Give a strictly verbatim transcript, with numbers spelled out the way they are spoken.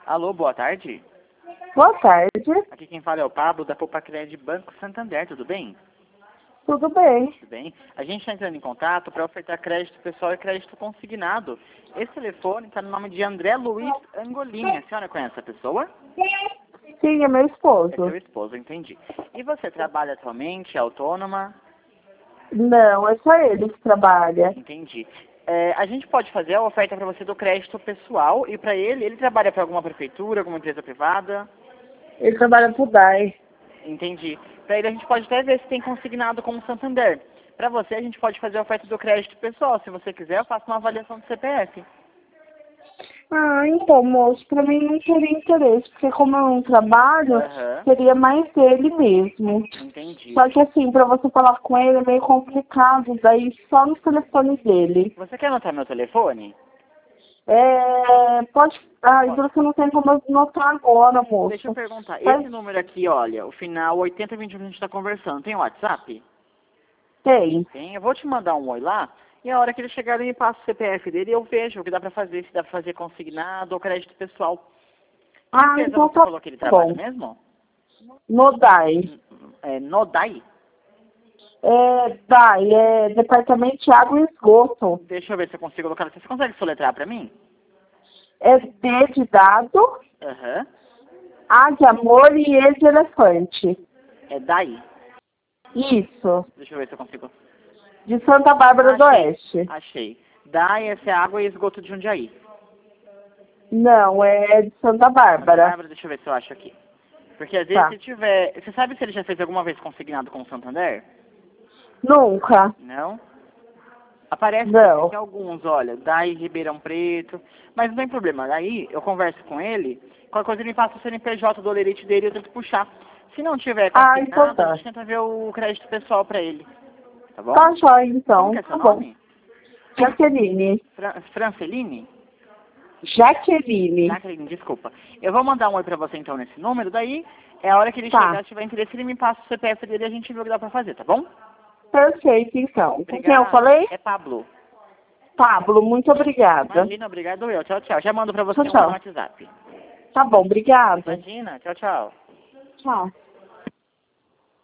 Alô, boa tarde. Boa tarde. Aqui quem fala é o Pablo, da Poupa Crédito Banco Santander, tudo bem? Tudo bem? Tudo bem. A gente está entrando em contato para ofertar crédito pessoal e crédito consignado. Esse telefone está no nome de André Luiz Angolinha. A senhora conhece essa pessoa? Sim, é meu É esposo. seu esposo, entendi. E você trabalha atualmente, é autônoma? Não, é só ele que trabalha. Entendi. É, a gente pode fazer a oferta para você do crédito pessoal e para ele, ele trabalha para alguma prefeitura, alguma empresa privada? Ele trabalha pro D A I. Entendi. Para ele a gente pode até ver se tem consignado com o Santander. Para você a gente pode fazer a oferta do crédito pessoal. Se você quiser, eu faço uma avaliação do C P F. Ah, então, moço, pra mim não teria interesse, porque como eu não trabalho, Aham. seria mais dele mesmo. Entendi. Só que assim, pra você falar com ele é meio complicado, daí só no telefone dele. Você quer anotar meu telefone? É, pode... Ah, Pode. você não tem como notar agora, moço. Deixa eu perguntar. Mas Esse número aqui, olha, o final oitenta vinte e um que a gente está conversando, tem WhatsApp? tem. Tem. Eu vou te mandar um oi lá. E a hora que ele chegar, ele me passa o C P F dele e eu vejo o que dá pra fazer, se dá pra fazer consignado ou crédito pessoal. Que Ah, empresa então você tá falou que ele trabalha bom. mesmo? No D A I. É, Nodai? É, D A I, é Departamento de Água e Esgoto. Deixa eu ver se eu consigo localizar. Você consegue soletrar pra mim? É D de dado, Aham. A de amor e E de elefante. É daí. Isso, Deixa eu ver se eu consigo. de Santa Bárbara do Achei. Oeste. Achei. Dai, essa é água e esgoto de Jundiaí. Não, é de Santa Santa Bárbara. Bárbara, deixa eu ver se eu acho aqui. Porque às vezes Tá. se tiver... Você sabe se ele já fez alguma vez consignado com o Santander? Nunca. Não? Aparece Não. aqui alguns, olha, Dai Ribeirão Preto. Mas não tem problema. Aí eu converso com ele, qualquer coisa ele me passa o C N P J do olerite dele e eu tento puxar. Se não tiver Ah, então consignado, a tá. gente tenta ver o crédito pessoal pra ele. Tá bom? Tá jóia, Como então. que é seu Tá bom. nome? Jaqueline. Fra Franceline? Jaqueline. Jacqueline, desculpa. Eu vou mandar um oi pra você então nesse número, daí é a hora que ele Tá. chegar, se tiver interesse, ele me passa o C P F dele e a gente vê o que dá pra fazer, tá bom? Perfeito, então. Com quem eu Obrigado. falei? É Pablo. Pablo, muito obrigada. Imagina, obrigado eu. Tchau, tchau. Já mando pra você Tchau, um oi no tchau. WhatsApp. Tá bom, obrigada. Imagina, tchau, tchau. Tchau.